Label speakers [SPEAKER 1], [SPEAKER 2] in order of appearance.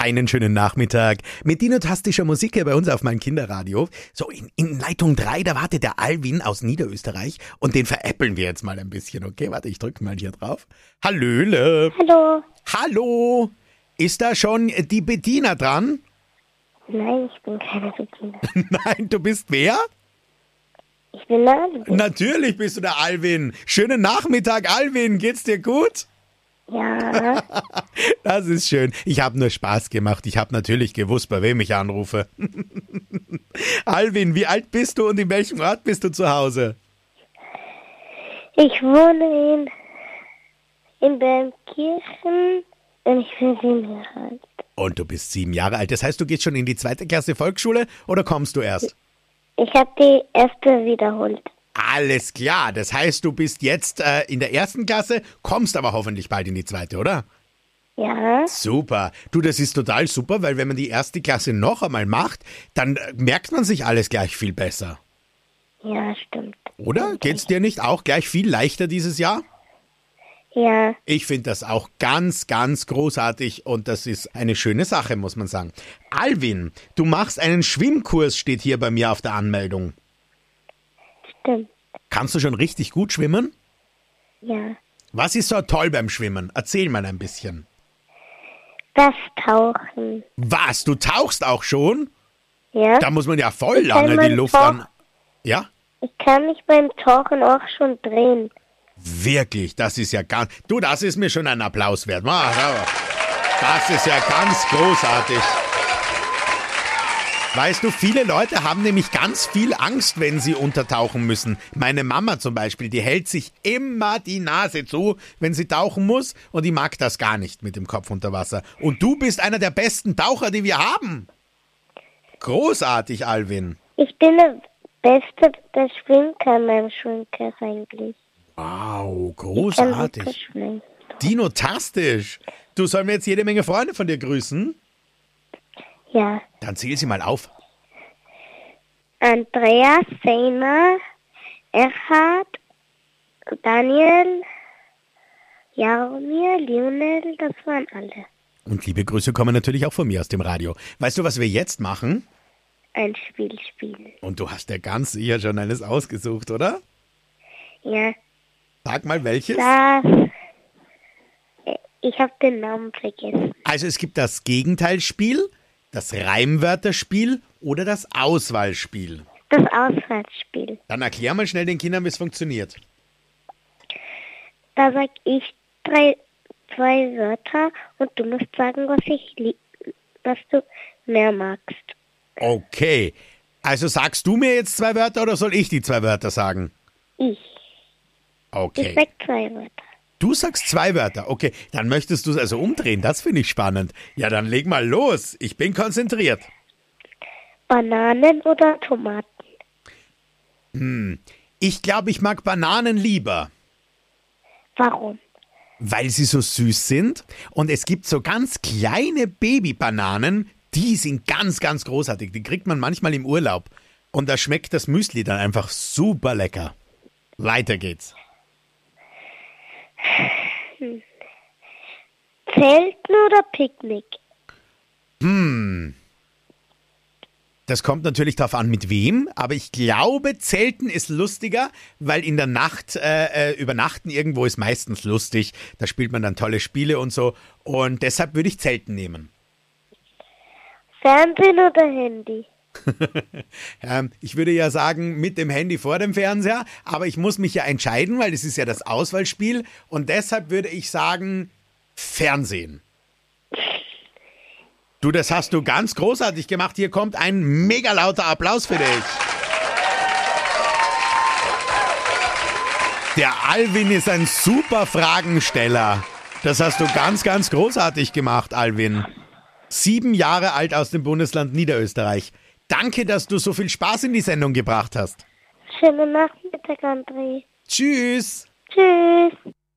[SPEAKER 1] Einen schönen Nachmittag mit dinotastischer Musik hier bei uns auf mein Kinderradio. So, in Leitung 3, da wartet der Alvin aus Niederösterreich und den veräppeln wir jetzt mal ein bisschen, okay? Warte, ich drücke mal hier drauf. Hallöle.
[SPEAKER 2] Hallo.
[SPEAKER 1] Hallo. Ist da schon die Bettina dran?
[SPEAKER 2] Nein, ich bin keine Bettina.
[SPEAKER 1] Nein, du bist wer?
[SPEAKER 2] Ich bin der Alvin.
[SPEAKER 1] Natürlich bist du der Alvin. Schönen Nachmittag, Alvin. Geht's dir gut?
[SPEAKER 2] Ja,
[SPEAKER 1] Das ist schön. Ich habe nur Spaß gemacht. Ich habe natürlich gewusst, bei wem ich anrufe. Alvin, wie alt bist du und in welchem Ort bist du zu Hause?
[SPEAKER 2] ich wohne in Bernkirchen und ich bin 7 Jahre alt.
[SPEAKER 1] Und du bist 7 Jahre alt. Das heißt, du gehst schon in die 2. Klasse Volksschule oder kommst du erst?
[SPEAKER 2] Ich habe die erste wiederholt.
[SPEAKER 1] Alles klar. Das heißt, du bist jetzt in der 1. Klasse, kommst aber hoffentlich bald in die 2., oder?
[SPEAKER 2] Ja,
[SPEAKER 1] Super. Du, das ist total super, weil wenn man die 1. Klasse noch einmal macht, dann merkt man sich alles gleich viel besser.
[SPEAKER 2] ja, stimmt.
[SPEAKER 1] Oder? Geht's dir nicht auch gleich viel leichter dieses Jahr?
[SPEAKER 2] Ja,
[SPEAKER 1] Ich finde das auch ganz, ganz großartig und das ist eine schöne Sache, muss man sagen. Alvin, du machst einen Schwimmkurs, steht hier bei mir auf der Anmeldung.
[SPEAKER 2] stimmt.
[SPEAKER 1] Kannst du schon richtig gut schwimmen?
[SPEAKER 2] Ja,
[SPEAKER 1] Was ist so toll beim Schwimmen? Erzähl mal ein bisschen.
[SPEAKER 2] das Tauchen.
[SPEAKER 1] Was, du tauchst auch schon?
[SPEAKER 2] Ja,
[SPEAKER 1] Da muss man ja voll
[SPEAKER 2] Ich kann
[SPEAKER 1] lange die
[SPEAKER 2] beim
[SPEAKER 1] Luft
[SPEAKER 2] Tauch-
[SPEAKER 1] an... Ja?
[SPEAKER 2] ich kann mich beim Tauchen auch schon drehen.
[SPEAKER 1] Wirklich, das ist ja ganz... Du, das ist mir schon ein Applaus wert. Das ist ja ganz großartig. Weißt du, viele Leute haben nämlich ganz viel Angst, wenn sie untertauchen müssen. Meine Mama zum Beispiel, die hält sich immer die Nase zu, wenn sie tauchen muss und die mag das gar nicht mit dem Kopf unter Wasser. Und du bist einer der besten Taucher, die wir haben. Großartig, Alvin.
[SPEAKER 2] Ich bin der Beste, der schwimmen kann beim Schwimmkurs eigentlich.
[SPEAKER 1] Wow,
[SPEAKER 2] Ich kann
[SPEAKER 1] großartig.
[SPEAKER 2] wirklich schwimmen.
[SPEAKER 1] Dinotastisch. Du, sollen wir jetzt jede Menge Freunde von dir grüßen?
[SPEAKER 2] Ja.
[SPEAKER 1] Dann zähl sie mal auf.
[SPEAKER 2] Andreas, Sena, Erhard, Daniel, Jaromir, Lionel, das waren alle.
[SPEAKER 1] Und liebe Grüße kommen natürlich auch von mir aus dem Radio. Weißt du, was wir jetzt machen?
[SPEAKER 2] Ein Spiel spielen.
[SPEAKER 1] Und du hast ja ganz sicher schon eines ausgesucht, oder?
[SPEAKER 2] Ja,
[SPEAKER 1] Sag mal welches.
[SPEAKER 2] das. Ich habe den Namen vergessen.
[SPEAKER 1] Also es gibt das Gegenteilspiel, das Reimwörterspiel oder das Auswahlspiel.
[SPEAKER 2] Das Auswärtsspiel.
[SPEAKER 1] Dann erklär mal schnell den Kindern, wie es funktioniert.
[SPEAKER 2] Da sag ich zwei Wörter und du musst sagen, was du mehr magst.
[SPEAKER 1] Okay. Also sagst du mir jetzt 2 Wörter oder soll ich die 2 Wörter sagen?
[SPEAKER 2] Ich
[SPEAKER 1] Okay.
[SPEAKER 2] sag 2 Wörter.
[SPEAKER 1] Du sagst 2 Wörter. Okay, dann möchtest du es also umdrehen. Das finde ich spannend. Ja, dann leg mal los. Ich bin konzentriert.
[SPEAKER 2] Bananen oder Tomaten?
[SPEAKER 1] Ich glaube, ich mag Bananen lieber,
[SPEAKER 2] Warum?
[SPEAKER 1] weil sie so süß sind. Und es gibt so ganz kleine Babybananen, die sind ganz, ganz großartig. Die kriegt man manchmal im Urlaub. Und da schmeckt das Müsli dann einfach super lecker. Weiter geht's.
[SPEAKER 2] Zelten oder Picknick?
[SPEAKER 1] Das kommt natürlich darauf an, mit wem, aber ich glaube, Zelten ist lustiger, weil in der Nacht übernachten irgendwo ist meistens lustig. Da spielt man dann tolle Spiele und so. Und deshalb würde ich Zelten nehmen.
[SPEAKER 2] Fernsehen oder Handy?
[SPEAKER 1] Ich würde ja sagen, mit dem Handy vor dem Fernseher, aber ich muss mich ja entscheiden, weil das ist ja das Auswahlspiel. Und deshalb würde ich sagen, Fernsehen. Du, das hast du ganz großartig gemacht. Hier kommt ein mega lauter Applaus für dich. Der Alvin ist ein super Fragensteller. Das hast du ganz, ganz großartig gemacht, Alvin. 7 Jahre alt aus dem Bundesland Niederösterreich. Danke, dass du so viel Spaß in die Sendung gebracht hast.
[SPEAKER 2] Schönen Nachmittag, André.
[SPEAKER 1] Tschüss.
[SPEAKER 2] Tschüss.